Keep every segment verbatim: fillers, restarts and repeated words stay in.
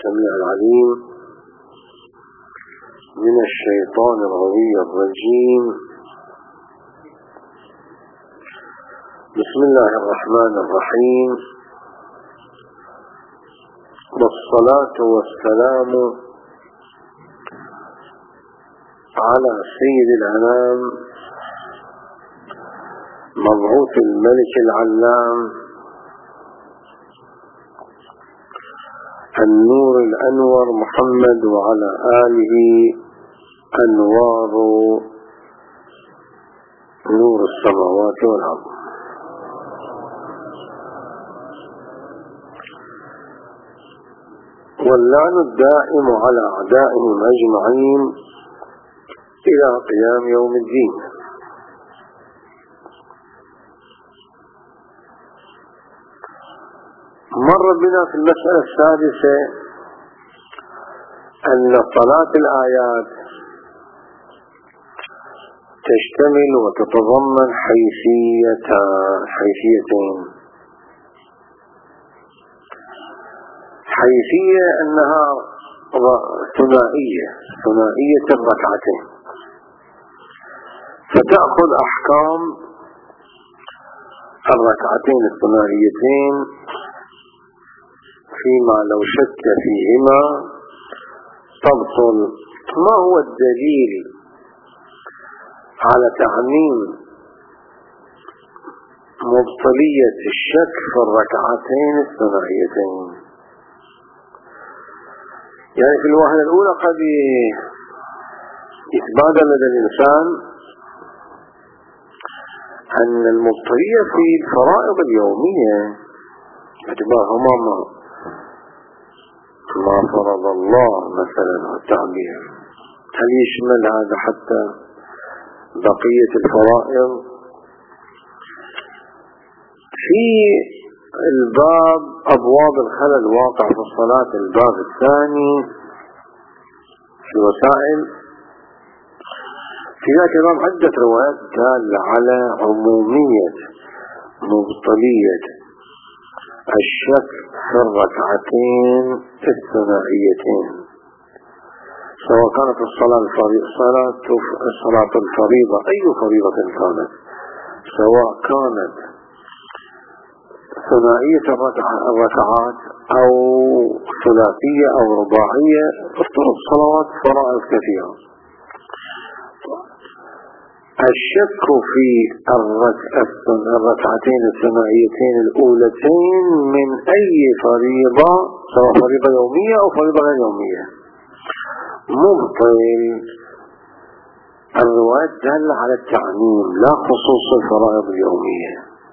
السميع العليم من الشيطان الغوي الرجيم. بسم الله الرحمن الرحيم، والصلاة والسلام على سيد الأنام مبعوث الملك العلام النور الأنور محمد، وعلى آله أنوار نور السماوات والأرض. واللعن الدائم على أعدائهم أجمعين إلى قيام يوم الدين. مر بنا في المسألة السادسة أن صلاة الآيات تشتمل وتتضمن حيثيتين. حيثية أنها ثنائية ثنائية الركعتين، فتأخذ أحكام الركعتين الثنائيتين فيما لو شك فيهما تبطل. ما هو الدليل على تعميم مبطلية الشك في الركعتين الثنائيتين؟ يعني في الوهلة الأولى قد يتبادر لدى الإنسان أن المبطلية في الفرائض اليومية اعتبارهما ما ما فرض الله مثلا التعبير، هل يشمل هذا حتى بقية الفرائض؟ في الباب أبواب الخلل الواقع في الصلاة، الباب الثاني في الوسائل، في ذاك الباب عدة روايات دالة على عمومية مبطلية الشك في الركعتين الثنائيتين، سواء كانت الصلاة الفريضة صلاة الصلاة الفريضة أي فريضة كانت، سواء كانت ثنائية الركعات أو ثلاثية أو رباعية، افترض صلوات فرائض كثيرة. الشك في الركعتين الثنائيتين الأولتين من أي فريضة، سواء فريضة يومية أو فريضة غير يومية، مبطل. الروايات دالة على التعميم لا خصوص الفرائض اليومية.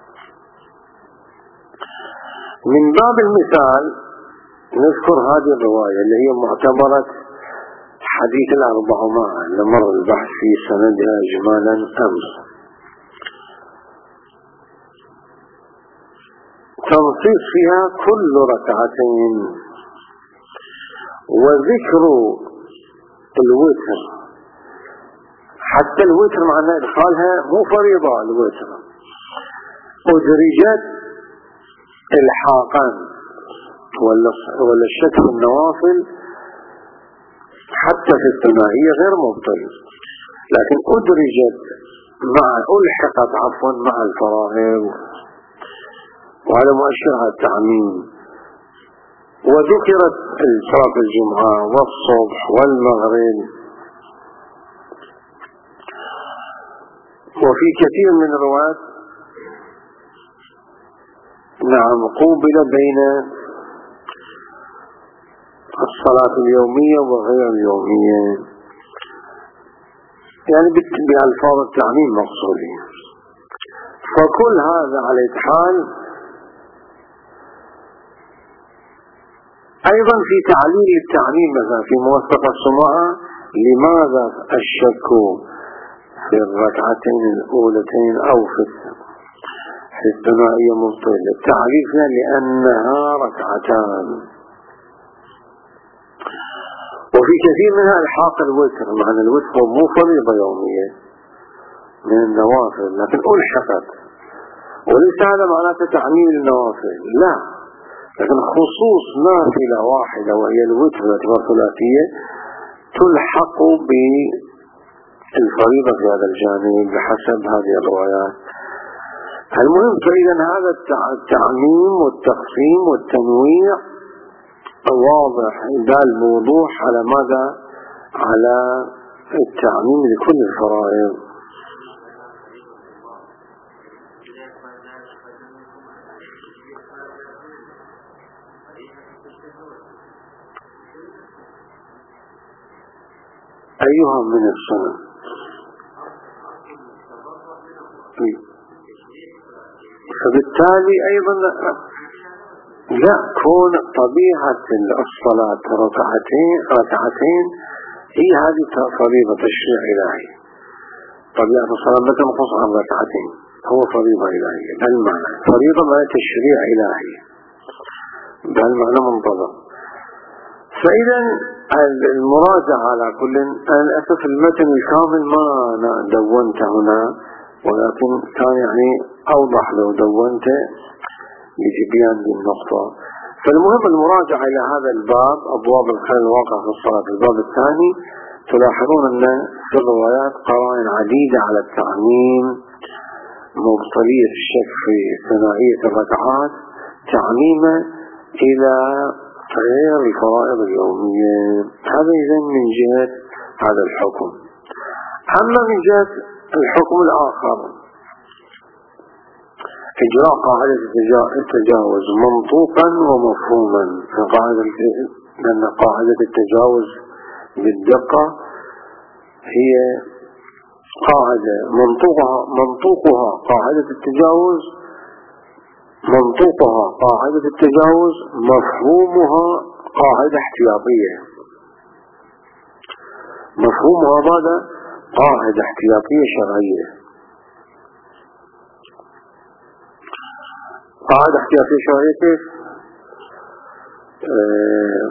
من باب المثال نذكر هذه الرواية اللي هي معتبرة حديث الأربعمائة اللي مر البحث في سندها إجمالا أمس. تنصيص فيها كل ركعتين، وذكر الوتر، حتى الوتر معنى إدخالها مو فريضة، الوتر أدرجت الحاقا ولا الشك في النوافل حتى في الثنائية غير مبطل، لكن أدرجت مع ألحقت عفوا مع الفرائض، وهذا مؤشر على التعميم. وذكرت صلاة الجمعة والصبح والمغرب. وفي كثير من الروايات نعم قوبل بين الصلاة اليومية وغير اليومية، يعني بألفاظ التعميم مقصودين. فكل هذا على حال. أيضا في تعليل التعميم مثلا في موثق السماعة، لماذا الشك في الركعتين الأولتين أو في في الثنائية مبطلة؟ تعريفنا لأنها ركعتان. وفي كثير منها الحاق الوتر، معنى الوتر مو فريضة يومية من النوافل لكن ألحقت، وليس هذا معناته تعميم النوافل، لا، لكن خصوص نافلة واحدة وهي الوتر باعتبار ثلاثية تلحق بالفريضة في هذا الجانب بحسب هذه الروايات. المهم فإذا هذا التعميم والتقسيم والتنويع واضح دال بوضوح على ماذا؟ على التعميم لكل الفرائض. أيها من السنة؟ فبالتالي أيضا لا كون طبيعة الصلاة ركعتين ركعتين هي هذه فريضة تشريع إلهي. طبيعة الصلاة لا تنقص عن ركعتين، هو فريضة إلهية بالمعنى، فريضة ما تشريع إلهي بالمعنى منتظم. فإذا المراجعة على كل للأسف المتن الكامل ما دونت هنا، ولكن كان يعني أوضح لو دونت لتبيان للنقطة. فالمهم المراجعة إلى هذا الباب أبواب الخير الواقع في الصلاة. الباب الثاني تلاحظون أن في الروايات قرائن عديدة على التعميم، مبطلية الشك في ثنائية الركعات، تعميمه إلى غير الفرائض اليومية. هذا إذن من جهة هذا الحكم. أما من جهة الحكم الآخر إجراء قاعدة التجاوز منطوقا ومفهوما. لأن قاعدة التجاوز بالدقة هي قاعدة منطوقها منطوقها قاعدة التجاوز منطوقها قاعدة التجاوز مفهومها قاعدة احتياطية. مفهومها ماذا؟ قاعدة احتياطية شرعية. قاعدة احتياطية شرعية كيف؟ آه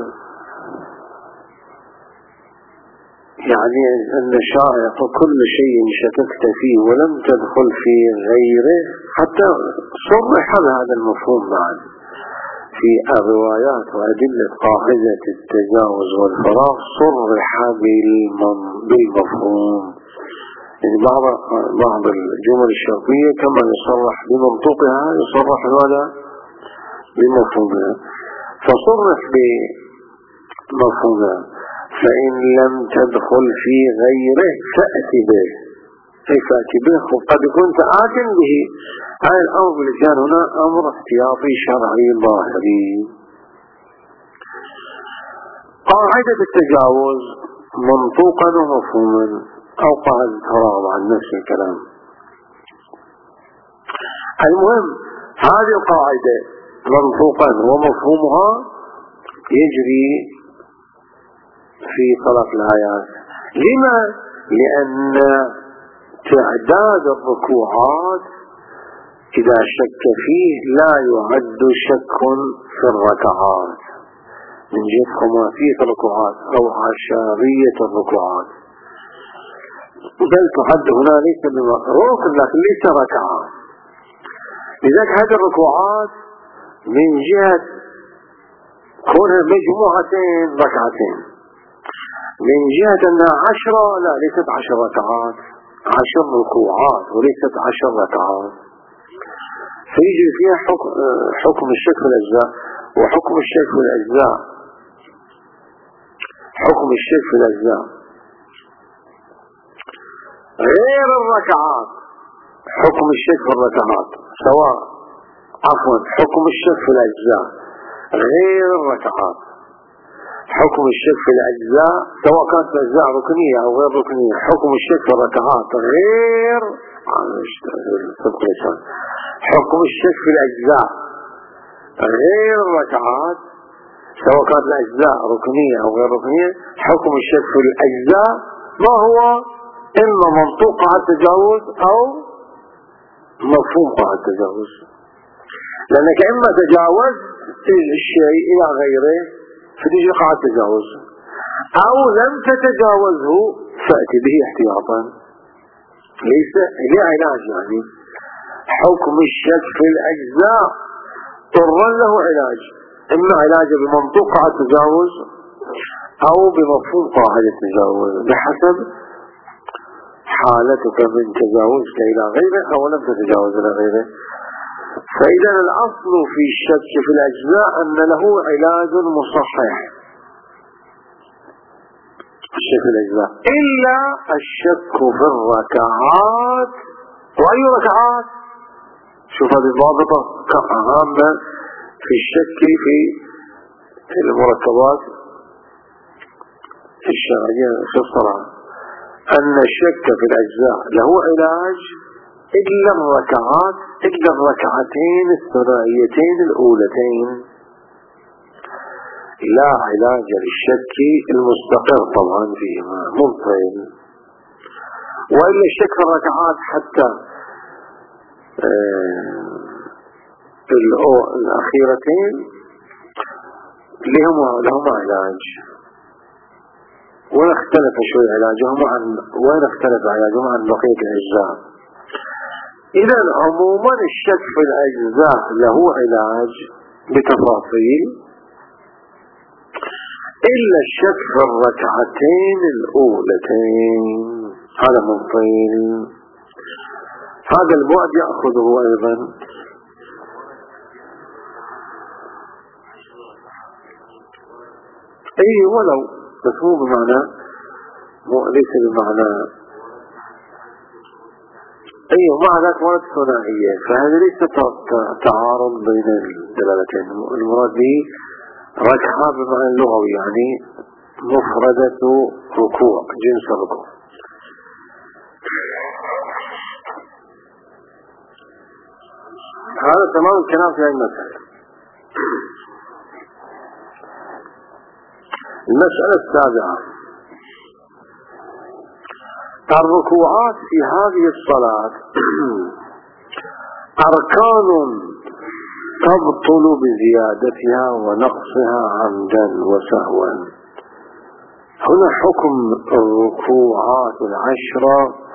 يعني أن الشارع كل شيء شككت فيه ولم تدخل في غيره، حتى صرح هذا المفهوم بعد في الروايات وأدلة قاعدة التجاوز والفراغ، صرح بالمفهوم. يعني بعض بعض الجمل الشرطية كما يصرح بمنطوقها يصرح هذا بمفهومها، فصرح بمفهومها. فإن لم تدخل في غيره فأتي به، أي فأتي به وقد كنت آت به. هذا الأمر اللي كان هنا أمر احتياطي شرعي ظاهري. قاعدة التجاوز منطوقا ومفهوما أو قاعدة الفراغ عن نفس الكلام. المهم هذه القاعدة منطوقا ومفهومها يجري في صلاة الآيات. لما؟ لأن تعداد الركوعات إذا شك فيه لا يعد شك في الركعات من جهة خماسية الركوعات أو عشرية الركوعات، بل تعد هنا ليس ركن لكن ليس ركعة. لذلك هذه الركوعات من جهة كونها مجموعتين ركعتين، من جهة أنها عشرة لا ليست عشر ركعات، عشر ركوعات وليست عشر ركعات. فيجي فيها حكم, حكم الشك في الأجزاء. وحكم الشك في الأجزاء حكم الشك في الأجزاء غير الركعات. حكم الشك في الركعات سواء عفوا حكم الشك في الأجزاء غير الركعات. حكم الشك في الأجزاء سواء كانت الأجزاء ركنية أو غير ركنية. حكم الشك في الركعات غير حكم الشك في الأجزاء غير الركعات سواء كانت الأجزاء ركنية أو غير ركنية. حكم الشك في الأجزاء ما هو؟ إما منطوق على التجاوز أو مفهوم على التجاوز. لأنك إما تجاوز الشيء إلى غيره فتجي قاعدة التجاوز، أو لم تتجاوزه فأتي به احتياطا. ليس ليه علاج يعني. حكم الشك في الأجزاء طرا له علاج، إما علاجه بمنطوق قاعدة التجاوز أو بمفهوم قاعدة التجاوز بحسب حالتك من تجاوزك إلى غيره أو لم تتجاوز إلى غيره. فإذا الأصل في الشك في الأجزاء أن له علاج مصحح، الشك في الأجزاء، إلا الشك في الركعات. وأي ركعات؟ شوف هذه الضابطة هامة في الشك في المركبات الشرعية في الصلاة، أن الشك في الأجزاء له علاج إلا الركعات، إلا الركعتين الثنائيتين الأولتين، لا علاج للشك المستقر طبعا فيهما ممكن. وإلا الشك في الركعات حتى آه الأخيرتين لهم لهم علاج، ولا اختلف شوي علاجهم عن ولا اختلف علاجهم عن بقية الأجزاء. إذا عموما الشك في الأجزاء له علاج بتفاصيل إلا الشك في الركعتين الأولتين، هذا ممكن. هذا البعد يأخذه أيضا أي ولو، بس مو بمعنى، مو ليس بمعنى أي مع ذلك ورد ثنائية، فهذا ليس تعارض بين الدلالتين. المراد به ركعة بمعنى اللغوي يعني مفردة ركوع، جنس الركوع. هذا تمام الكلام في هذه المسألة. المسألة السابعة، الركوعات في هذه الصلاة أركان تبطل بزيادتها ونقصها عمدا وسهوا. هنا حكم الركوعات العشرة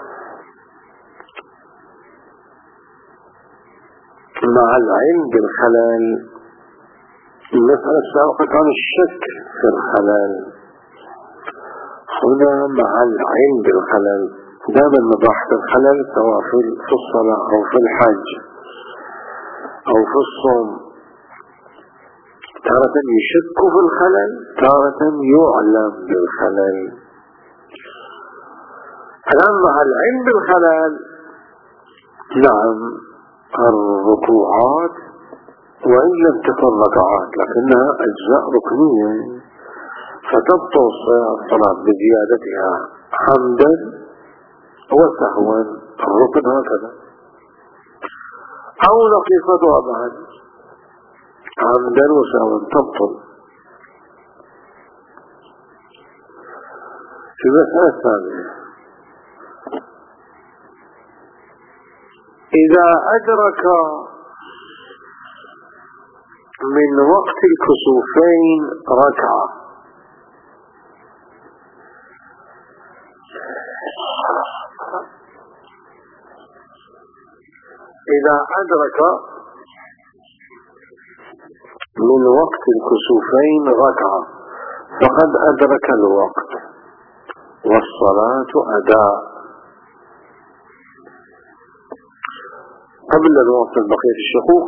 مع العلم بالخلل. المسألة السابقة كان الشك في الخلل، هنا مع العلم بالخلل. دائما نبحث الخلل سواء في الصلاة أو في الحج أو في الصوم، تارة يشك في الخلل، تارة يعلم بالخلل. الآن مع العلم بالخلل، نعم الركوعات وإن لم تكن ركعات لكنها أجزاء ركنية، فتبطل الصلاة بزيادتها حمدا وسهوا، الركن هكذا، أو نقيصتها بعد حمدا وسهوا تبطل. في المسألة الثانية، إذا أدرك من وقت الكسوفين ركعة، إذا أدرك من وقت الكسوفين ركعة فقد أدرك الوقت والصلاة أداء. قبل الوقت بقية الشقوق.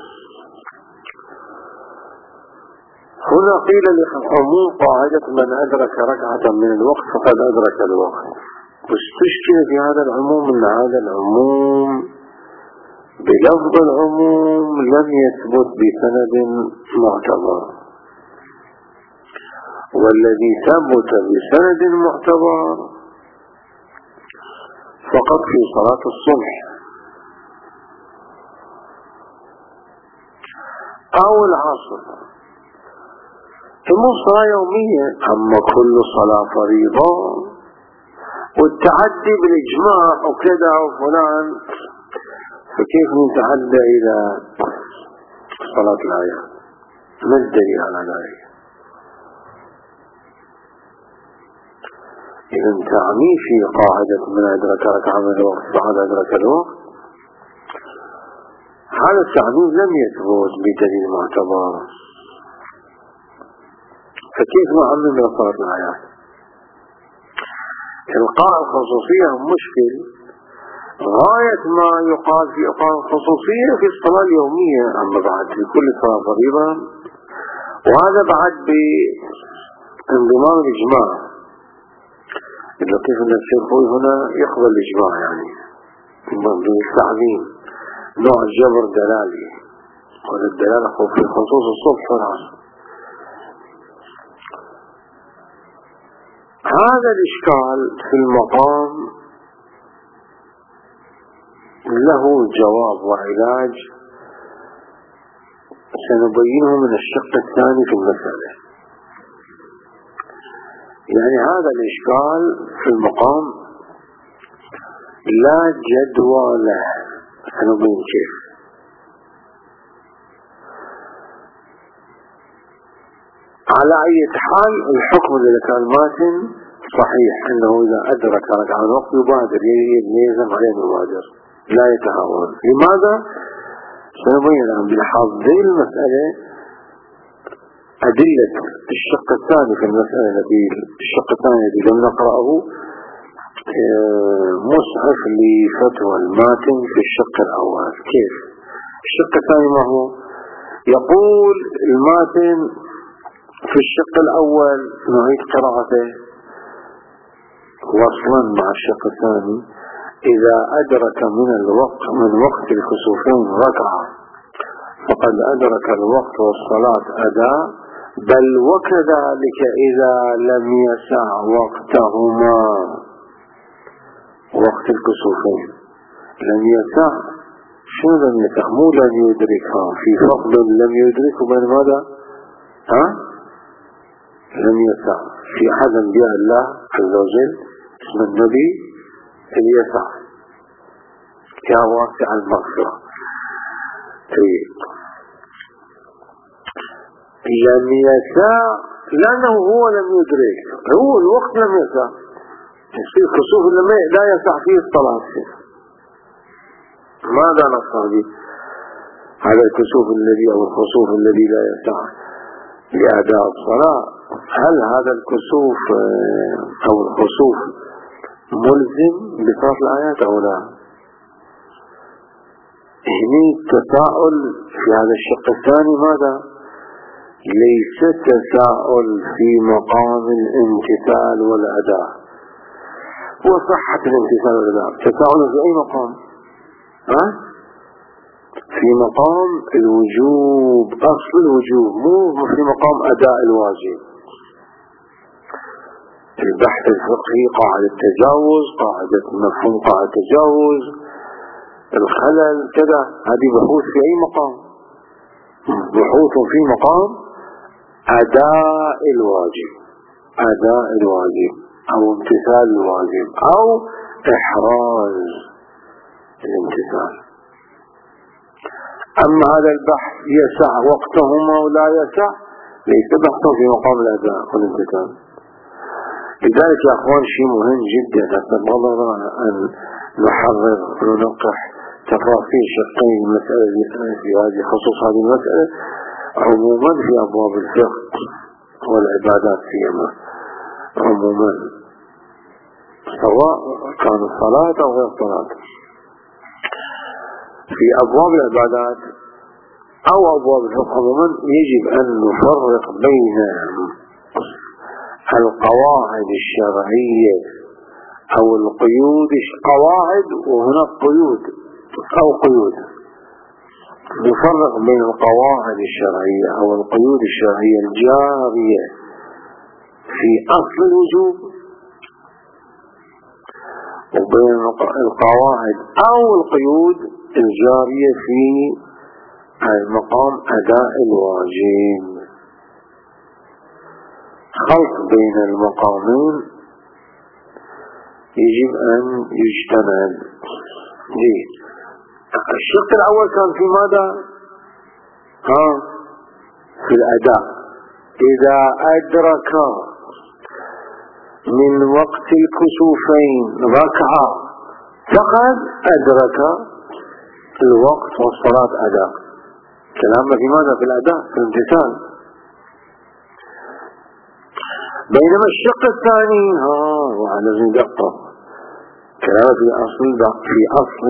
هنا قيل لعموم قاعدة من أدرك ركعة من الوقت فقد أدرك الوقت، واستشكل في هذا العموم أن هذا العموم بلفظ العموم لم يثبت بسند معتبر، والذي ثبت بسند معتبر فقط في صلاة الصبح أو العصر، مو صلاة يومية. أما كل صلاة فريضة والتعدي بالإجماع وكذا وفلان، فكيف نتعدى إلى صلاة الآيات؟ ما الدليل على ذلك؟ إذا تعني في قاعدة من أدرك ركعة من الوقت فقد أدرك الوقت، هذا التعميم لم يثبت بدليل معتبر. فكيف نعمم لو صارت الآيات؟ إلقاء الخصوصية مشكل. غاية ما يقال في إلقاء الخصوصية في الصلاة اليومية، أما بعد في كل صلاة فريضة، وهذا بعد بانضمام الإجماع. إذا كيف الشيخ هنا يقبل الإجماع، يعني بالتعظيم نوع الجبر دلالي، والدلالة في خصوص الصبح والعصر. هذا الإشكال في المقام له جواب وعلاج سنبينه من الشق الثاني في المسألة. يعني هذا الإشكال في المقام لا جدوى له، سنبين كيف. على أي حال الحكم الذي كان ماتن صحيح، أنه إذا أدرك ركعة الوقت يبادر، يلزم عليه المبادر لا يتهاون. لماذا؟ سنبين الآن بلحاظ ذي المسألة أدلة الشق الثاني في المسألة. الذي الشق الثاني الذي لم نقرأه مصحف لفتوى الماتن في الشق الأول. كيف؟ الشق الثاني ما هو؟ يقول الماتن في الشق الأول نعيد قراءته وصلا مع الشق الثاني: إذا أدرك من الوقت من وقت الكسوفين ركعة فقد أدرك الوقت والصلاة أداء، بل وكذلك إذا لم يسع وقتهما. وقت الكسوفين لم يسع، شو لم يسع؟ مو لم يدركها، في فضل لم يدرك بين ماذا؟ ها؟ لم يسع في أحد أنبياء الله عز وجل اسم النبي اليسع، يا واسع المغفرة. لم يسع لأنه هو لم يدرك، هو الوقت لم يسع. يصير كسوف لما لا يسع فيه الصلاة. ماذا نصنع به؟ هذا الكسوف الذي أو الخسوف الذي لا يسع لأداء الصلاة، هل هذا الكسوف أو الخسوف ملزم بصلاة الآيات أو لا؟ هنا التساؤل في هذا الشق الثاني ماذا؟ ليس تساؤل في مقام الامتثال والأداء وصحة الامتثال والأداء. تساؤل في أي مقام؟ ها؟ في مقام الوجوب، أصل الوجوب، مو في مقام أداء الواجب. البحث الفقهي قاعدة التجاوز، قاعدة مفهوم قاعدة التجاوز، الخلل كذا، هذه بحوث في أي مقام؟ بحوث في مقام أداء الواجب، أداء الواجب أو امتثال الواجب أو إحراز الامتثال. أما هذا البحث يسع وقتهما ولا يسع، ليس بحثا في مقام الأداء والامتثال. لذلك يا أخوان شيء مهم جدا، نسأل الله أن نحرر وننقح تفاصيل شقين المسألة في هذه خصوص هذه المسألة عموما في أبواب الفقه والعبادات فيما عموما، سواء كان الصلاة أو غير الصلاة. في أبواب العبادات أو أبواب الفقه عموما يجب أن نفرق بين القواعد الشرعية أو القيود، قواعد وهناك قيود أو قيود. نفرق بين القواعد الشرعية أو القيود الشرعية الجارية في أصل الوجوب، وبين القواعد أو القيود الجارية في المقام أداء الواجب. خلط بين المقامين يجب أن يجتمع. الشق الأول كان في ماذا؟ ها؟ في الأداء. إذا أدرك من وقت الكسوفين ركعة فقد أدرك الوقت والصلاة أداء. كلامنا في ماذا؟ في الأداء، في الامتثال. بينما الشق الثاني ها وعلى لازم دقة كلام في أصل في أصل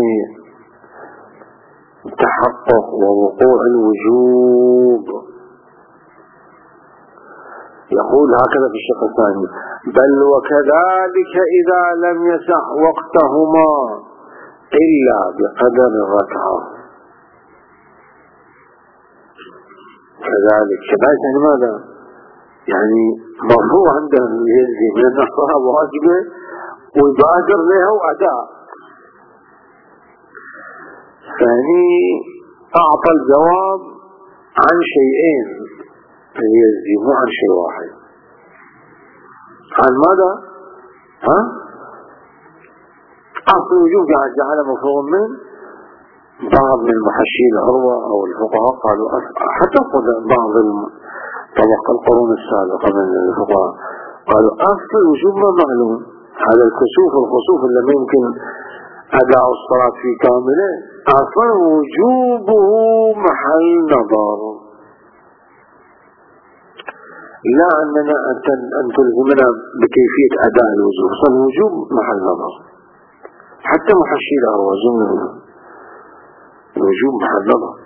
تحقق ووقوع الوجوب. يقول هكذا في الشق الثاني: بل وكذلك إذا لم يسع وقتهما إلا بقدر الركعة. كذلك كذلك يعني ماذا؟ يعني مرفوع عندهم يلزم من النصارى واجبة ويبادر لها وأداء. ثاني أعطى الجواب عن شيئين يلزم مو عن شيء واحد. عن ماذا؟ ها؟ أصل الوجوب جعل مفهوم من بعض من محشي العروة أو الفقهاء قالوا حتى بعض طبق القرون السابقة من الفقهاء قالوا أصل الوجوب ما معلوم. هذا الكسوف والخسوف اللي ما يمكن أداء الصلاة في كاملة أصلا وجوبه محل نظر، لا أننا أن تلزمنا بكيفية أداء الوجوب، أصلا الوجوب محل نظر. حتى محشي العروة زمنا الوجوب محل نظر،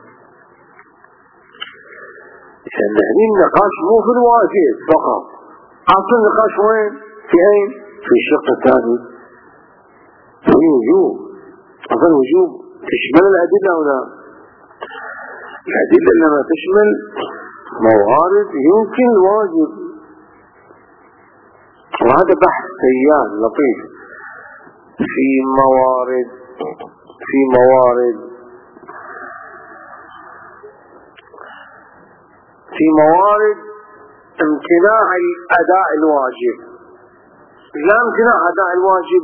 لأن هذه النقاش مو في الواجب فقط، أصل النقاش وين؟ في أين؟ في الشق الثاني في الوجوب. أصل الوجوب تشمل الأدلة أو لا؟ الأدلة لما تشمل موارد يمكن الواجب، وهذا بحث سيان لطيف في موارد في موارد في موارد امتناع الأداء الواجب. لا امتناع أداء الواجب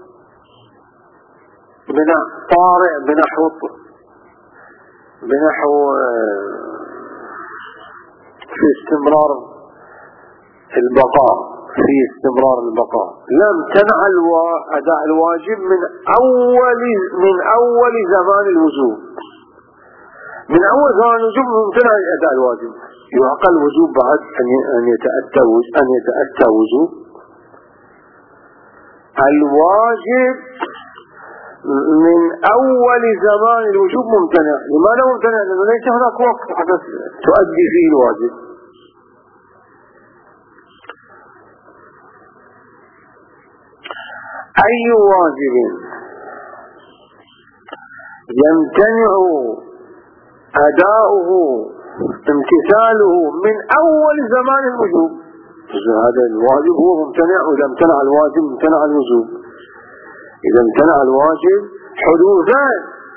بنحو طارئ بنحو بنحو في استمرار البقاء في استمرار البقاء لا امتنع أداء الواجب من أول من أول زمان الوجوب. من أول زمان الوجوب ممتنع أداء الواجب. يعقل الوجوب بعد أن يتأتى أن يتأتى وجوب الواجب من أول زمان الوجوب ممتنع. لماذا ممتنع؟ لأنه ليس هناك وقت حتى تؤدي فيه الواجب. أي واجب يمتنع أداؤه امتثاله من أول زمان الوجوب، هذا الواجب هو ممتنع. وإذا امتنع الواجب امتنع الوجوب. إذا امتنع الواجب حدوثا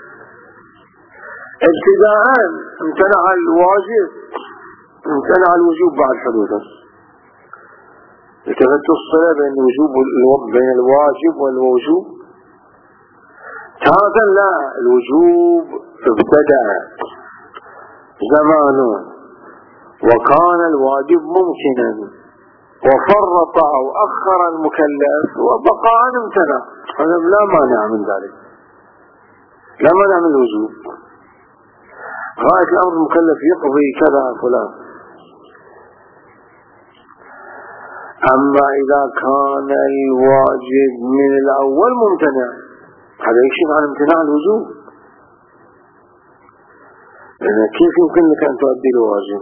ابتداء امتنع الواجب امتنع الوجوب بعد حدوثا. التفت الصلة بين الوجوب بين الواجب والوجوب. هذا لا، الوجوب ابتدأ زمانه وكان الواجب ممكنا وفرط أو أخر المكلف وبقى امتنع. هذا لا مانع من ذلك، لا مانع من الوجوب. غاية الأمر المكلف يقضي كذا فلان. أما إذا كان الواجب من الأول ممتنع هذا يكشف عن امتناع الوجوب. لأن كيف يمكن لك أن تؤدي الواجب؟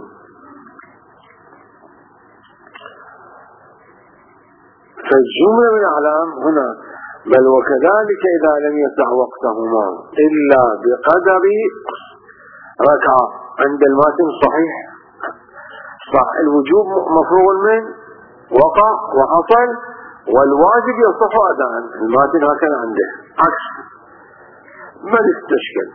فالجملة من الأعلام هنا بل وكذلك إذا لم يسع وقتهما إلا بقدر ركعة. عند الماتن صحيح صح، الوجوب مفروغ من وقع وحصل والواجب يصح أداء. الماتن هكذا عنده عكس ما يستشكل.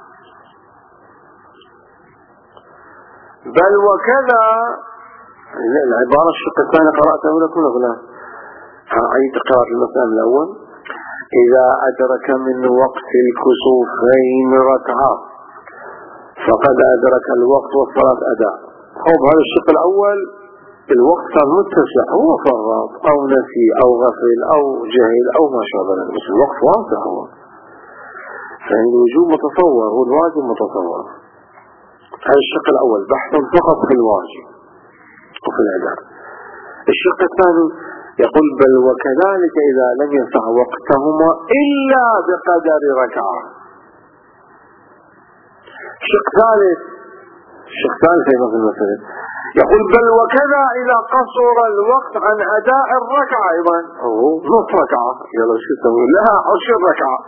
بل وكذا العبارة الشق الثاني قرأته لكم ولا أعيد قراءة المسألة الأول. إذا أدرك من وقت الكسوفين ركعة فقد أدرك الوقت والصلاة أداء. خب هذا الشق الأول الوقت كان متسع، هو فرط أو نسي أو غفل أو جهل أو ما شابه ذلك، بس الوقت واسع هو. فإن الوجوب متصور والواجب متصور. هذا الشق الأول بحث فقط في الواجب وفي الأداء. الشق الثاني يقول بل وكذلك إذا لم يسع وقتهما إلا بقدر ركعة. شق ثالث شق ثالث أيضا في المسألة يقول بل وكذا إذا قصر الوقت عن أداء الركعة أيضا نصف ركعة يلا شو تسوي لها عشر ركعة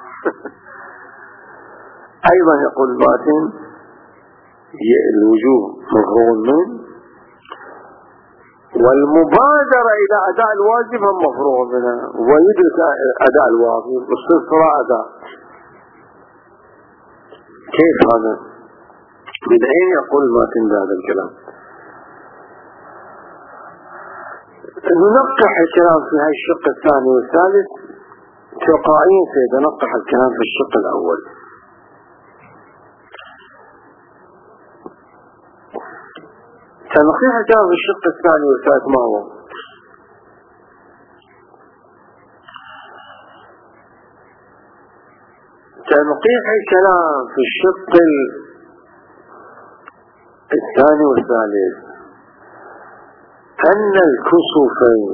أيضا يقول الماتن الوجوب مفروغ منه والمبادرة إلى أداء الواجب هم مفروغ منها ويدرك أداء الواجب واستثراء أداء. كيف هذا؟ من أين يقول الماتن هذا الكلام؟ ننقح الكلام في هاي الشق الثاني والثالث تلقائيا سيتنقح الكلام في الشق الأول. تنقيح الكلام في الشق الثاني والثالث ما هو؟ تنقيح الكلام في الشق الثاني والثالث أن الكسوفين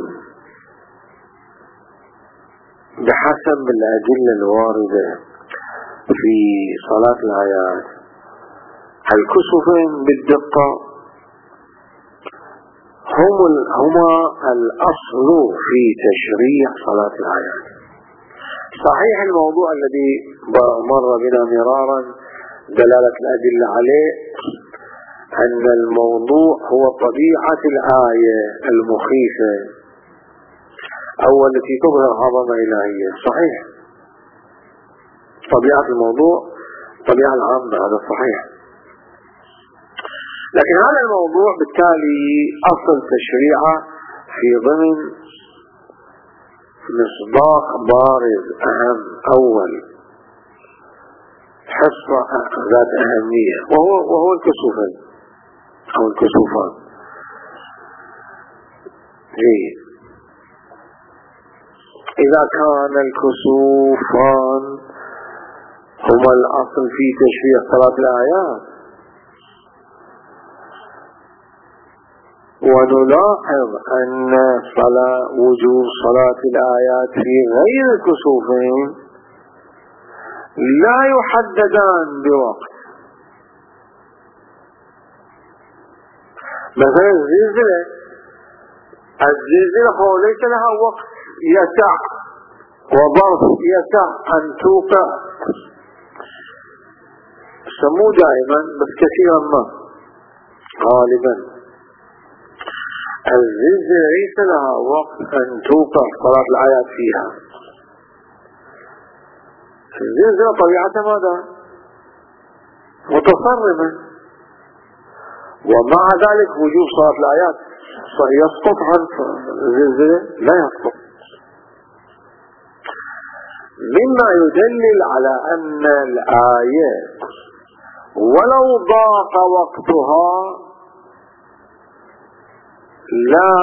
بحسب الأدلة الواردة في صلاة الآيات الكسوفين بالدقة هم هما الأصل في تشريع صلاة الآيات. صحيح الموضوع الذي مر بنا مرارا دلالة الأدلة عليه أن الموضوع هو طبيعة الآية المخيفة أو التي تظهر عظمة إلهية. صحيح طبيعة الموضوع طبيعة العامة هذا صحيح، لكن هذا الموضوع بالتالي أصل تشريعه في ضمن مصداق بارز أهم أول حصة ذات أهمية وهو وهو الكسوفين أو الكسوفان. جيد. إذا كان الكسوفان هما الأصل في تشريع صلاة الآيات ونلاحظ أن صلاة وجوب صلاة الآيات في غير الكسوفين لا يحددان بوقت. مثلا الزلزلة الزلزلة هو ليس لها وقت يسع وظرف يسع أن توقع سموه دائما بس كثيرا ما غالبا الزلزلة ليس لها وقت أن توقع صلاة الآيات فيها. الزلزلة طبيعتها ماذا؟ متصرفة، ومع ذلك وجوب صلاة الآيات يسقط عن الزلزلة؟ لا يسقط. مما يدلل على أن الآيات ولو ضاق وقتها لا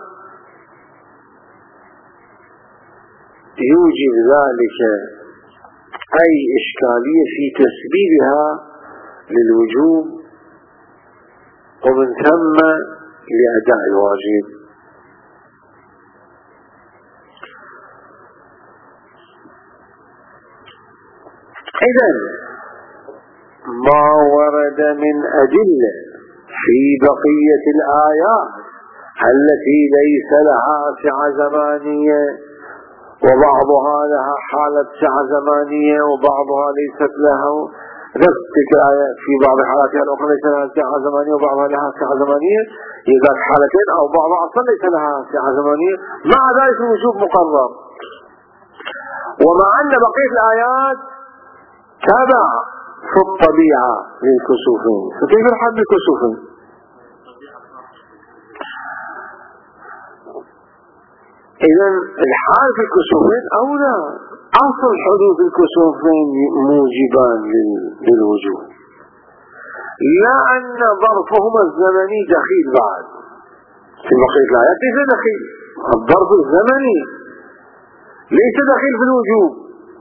يوجب ذلك أي إشكالية في تسبيبها للوجوب ومن ثم لأداء الواجب. إذن ما ورد من أدلة في بقية الآيات التي ليس لها سعة زمانية وبعضها لها حالة سعة زمانية وبعضها ليست لها نفس تلك الآية في بعض الحالات الأخرى ليس لها سعة زمانية وبعضها لها سعة زمانية إذا حالتين أو بعضها أصلا ليس لها سعة زمانية، مع ذلك الوجوب مقرر ومع أن بقية الآيات تابع في الطبيعة للكسوفين. فكيف الحال بالكسوفين؟ إذن الحال في الكسوفين أولى. أصل حدوث الكسوفين موجبان للوجوب، لا أن ظرفهما الزمني دخيل بعد في بقية الآيات ليس دخيل. الظرف الزمني ليس دخيل في الوجوب،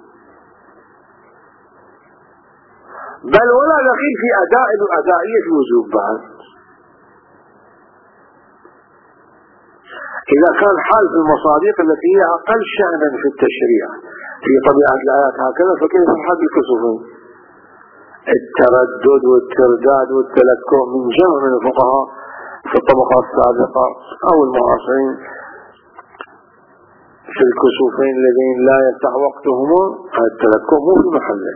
بل ولا دخيل في أداء أدائية الوجوب بعد. إذا كان حال في المصادق التي هي أقل شأنا في التشريع في طبيعة الآيات هكذا، فكيف الحال بالكسوفين؟ التردد والترداد والتلكؤ من جمع من الفقهاء في الطبقات السابقة أو المعاصرين في الكسوفين الذين لا يفتح وقتهما، التلكؤ مو في محله.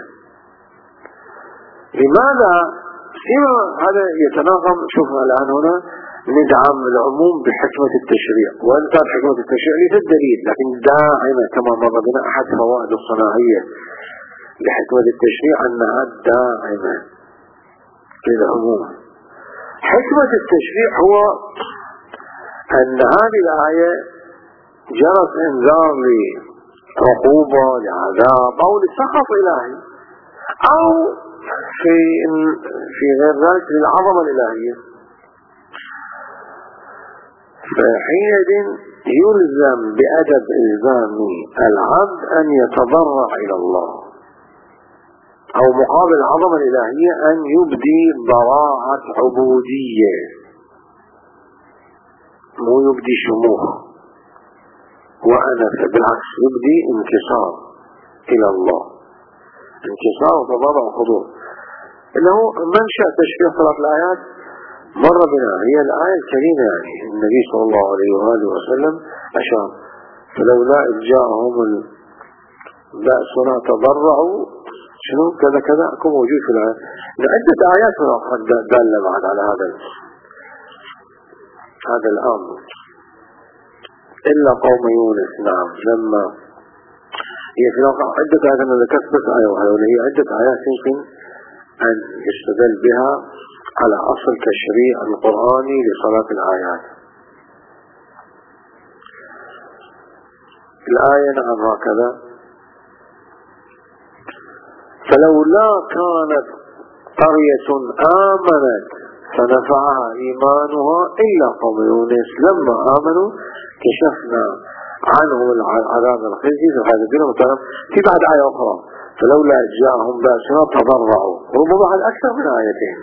لماذا؟ فيما هذا يتناغم. شوف الآن هنا ندعم العموم بحكمة التشريع، وإن كان حكمة التشريع ليست الدليل، لكن داعمة كما مر بنا. أحد فوائد الصناعية لحكمة التشريع أنها داعمة للعموم. حكمة التشريع هو أن هذه الآية جرت إنذار لعقوبة لعذاب أو لسخط إلهي، أو في في غير ذلك للعظمة الإلهية. فحينئذ يلزم بأدب إلزام العبد أن يتضرع إلى الله، أو مقابل العظمة الإلهية أن يبدي ضراعة عبودية، مو يبدي شموخ وأنا بالعكس يبدي انكسار إلى الله، انكسار وتضرع وخضوع. إنه منشأ تشريع صلاة الآيات مر بنا، هي الآية الكريمة، يعني النبي صلى الله عليه وآله وسلم أشار فلولا إذ جاءهم البأسنا تضرعوا شنو كذا كذا، أكون موجود في الآية. عدة آيات دالة بعد على هذا هذا الأمر. إلا قوم يونس، نعم، لما هي في الواقع عدة آيات، أنا ذكرت بس آية وهي هي عدة آيات يمكن أن يستدل بها على أصل تشريع القرآني لصلاة الآيات. الآية نعم هكذا: فلولا كانت قرية آمنت فنفعها إيمانها إلا قوم يونس لما آمنوا كشفنا عنهم العذاب الخزي في هذا الدين المتعلم. في بعد آية أخرى: فلولا جاءهم بأسنا تضرعوا، ربما بعد أكثر من آيتين.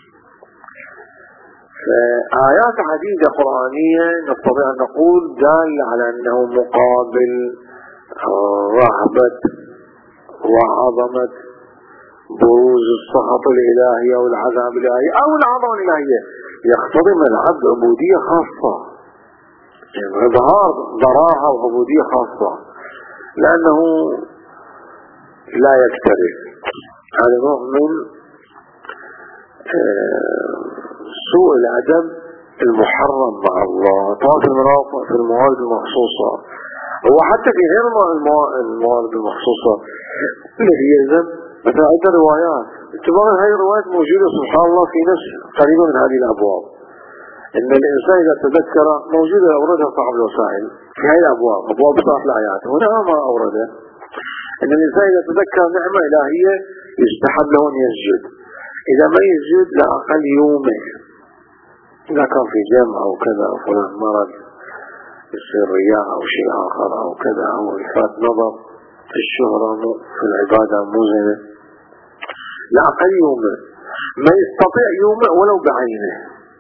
فآيات عديدة قرآنية نستطيع أن نقول دال على أنه مقابل رهبة وعظمة بروز السخط الإلهي أو العذاب الإلهي أو العظمة الإلهية يقتضي من العبد عبودية خاصة، يعني إظهار ضراعة وعبودية خاصة، لأنه لا يكترث. هذا نوع من سوء الأدب المحرم مع الله، طبعا في المواقف في الموارد المخصوصة، وحتى في غير الموارد المخصوصة التي يلزم. مثلا عندنا روايات، اتباعا هذه الروايات موجودة سبحان الله في نفس قريبة من هذه الأبواب. إن الإنسان إذا تذكر موجودة أوردها صاحب الوسائل في هذه الأبواب، أبواب صلاة الآيات، هنا ما أوردها. إن الإنسان إذا تذكر نعمة إلهية يستحب له أن يسجد، إذا ما يسجد لا أقل يومه، إذا كان في جمع أو كذا أو فلان مرض يصير رياء أو شيء آخر أو كذا أو الفات نظر في الشهرة في العبادة موزنة، لا أقل يومه، ما يستطيع يومه ولو بعينه.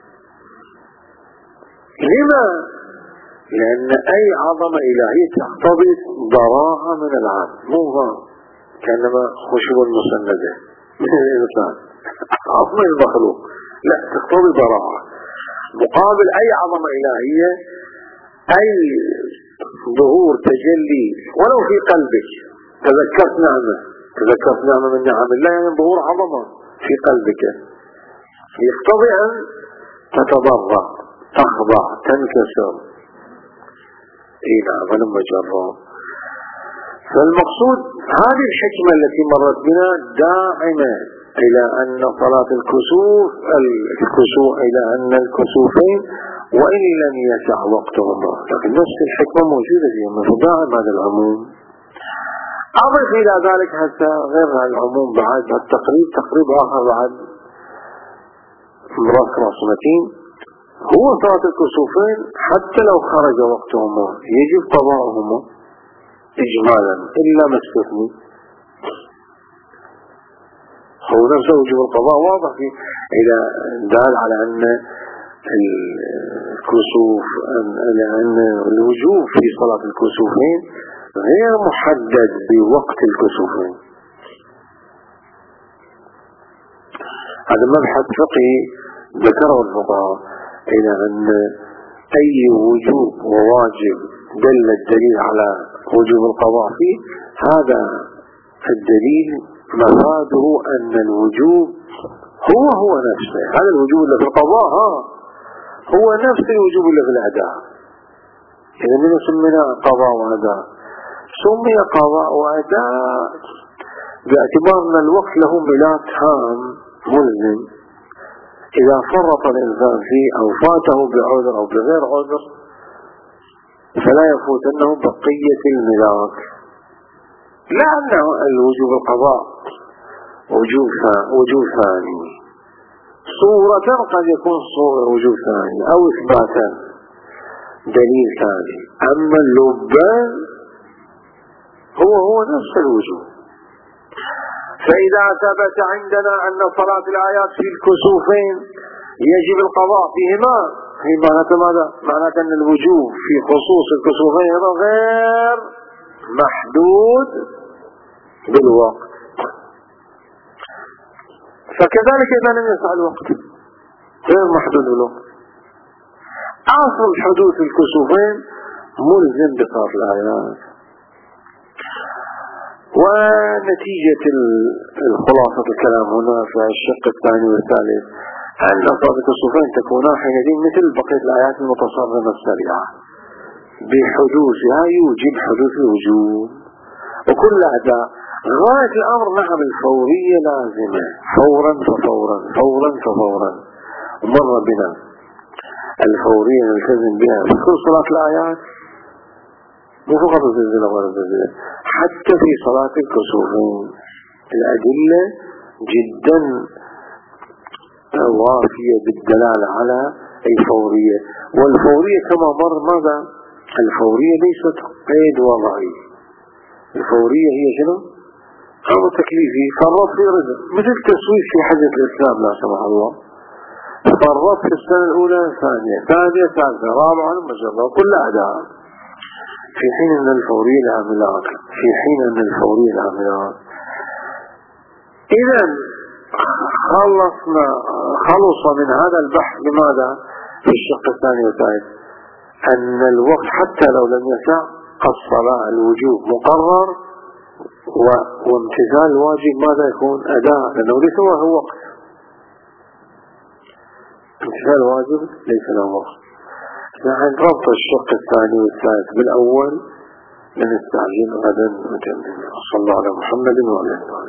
لما؟ لأن أي عظمة إلهية تقتضي ضراعة من العبد، مو كأنما خشب مسندة من الإنسان عظمة المخلوق، لا، تقتضي ضراعة. مقابل أي عظمة إلهية أي ظهور تجلي ولو في قلبك، تذكرت نعمة تذكرت نعمة من نعم الله، يعني ظهور عظمة في قلبك، يقتضي أن تتضرع تخضع تنكسر. اي نعم، لما جرى. فالمقصود هذه الحكمة التي مرت بنا داعمة إلى أن صلاة الكسوف الكسوف إلى أن الكسوفين وإن لم يسع وقتهما، لكن نفس الحكمة موجودة فيهم، فداعم هذا العموم. أضف إلى ذلك حتى غير العموم بعد التقريب تقريب آخر بعد مراسم عصمتين، هو صلاة الكسوفين حتى لو خرج وقتهما يجب قضاءهما إجمالا إلا ما استثني. هو نفسه وجوب القضاء واضح إذا دال على أن الكسوف لأن الوجوب في صلاة الكسوفين غير محدد بوقت الكسوفين. هذا مبحث فقهي ذكره الفقهاء إلى أن أي وجوب وواجب دل الدليل على وجوب القضاء فيه، هذا الدليل مفاده أن الوجوب هو هو نفسه، هذا الوجوب اللي في القضاء ها هو نفس الوجوب اللي في الأداء. إذا من سمينا قضاء وأداء؟ سمي قضاء وأداء باعتبار أن الوقت له ملاك هام ملزم، إذا فرط الإنسان فيه أو فاته بعذر أو بغير عذر فلا يفوتنه بقية الملاك. لا أنه الوجوب القضاء وجوب وجوب ثاني، صورة قد يكون صورة وجوب ثاني أو إثباتا دليل ثاني، أما اللبان هو هو نفس الوجوب. فإذا ثبت عندنا أن صلاة الآيات في الكسوفين يجب القضاء فيهما، في معنى ماذا؟ معنى أن الوجوب في خصوص الكسوفين غير محدود بالوقت. فكذلك إذا لم يسع الوقت غير محدود بالوقت. أصل حدوث الكسوفين ملزم بصلاة الآيات. ونتيجة الخلاصة الكلام هنا في الشق الثاني والثالث أن صلاة الكسوفين تكون حينئذ مثل بقية الآيات المتصرفة السريعة بحدوثها يوجب حدوث الوجوب. وكل أداء غاية الأمر نعم الفورية لازمة، فورا ففورا فورا ففورا. مر بنا الفورية نلتزم بها في كل صلاة الآيات، مو فقط الزلزلة ولا الزلزلة، حتى في صلاة الكسوفين الأدلة جدا وافية بالدلالة على الفورية. والفورية كما مر ماذا؟ الفورية ليست قيد وضعي، الفورية هي شنو؟ أمر تكليفي، فرط في رزق، مثل تسويف في حجة الإسلام لا سمح الله، فرط في السنة الأولى ثانية ثانية ثالثة رابعة ما شاء الله كل أداء، في حين أن الفورية لها ملاك، في حين أن الفورية لها ملاك. إذا خلصنا خلص من هذا البحث بماذا؟ في الشق الثاني والثالث أن الوقت حتى لو لم يسع الصلاة الوجوب مقرر، وامتثال الواجب ماذا يكون؟ أداء، لأنه ليس هو وقت، امتثال الواجب ليس له وقت. نحن ربط الشق الثاني والثالث بالأول لنستعجل غدا وجمعنا. صلى الله على محمد وعلى آله.